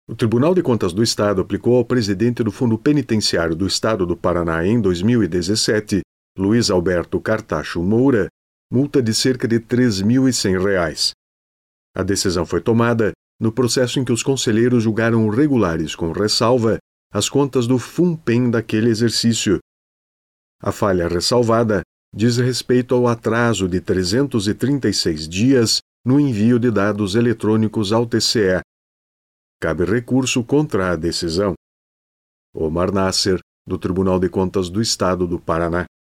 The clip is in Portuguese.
O Tribunal de Contas do Estado aplicou ao presidente do Fundo Penitenciário do Estado do Paraná em 2017, Luiz Alberto Cartacho Moura, multa de cerca de R$ 3.100. A decisão foi tomada no processo em que os conselheiros julgaram regulares com ressalva as contas do FUNPEN daquele exercício. A falha ressalvada diz respeito ao atraso de 336 dias no envio de dados eletrônicos ao TCE. Cabe recurso contra a decisão. Omar Nasser, do Tribunal de Contas do Estado do Paraná.